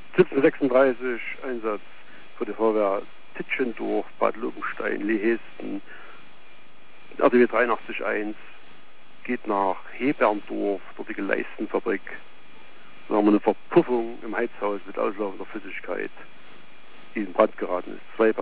1736 Einsatz für die Feuerwehr Tittchendorf, Bad Lobenstein, Lehesten. RTW 83.1 geht nach Heberndorf, dortige Leistenfabrik. Da haben wir eine Verpuffung im Heizhaus mit auslaufender Flüssigkeit, die in Brand geraten ist.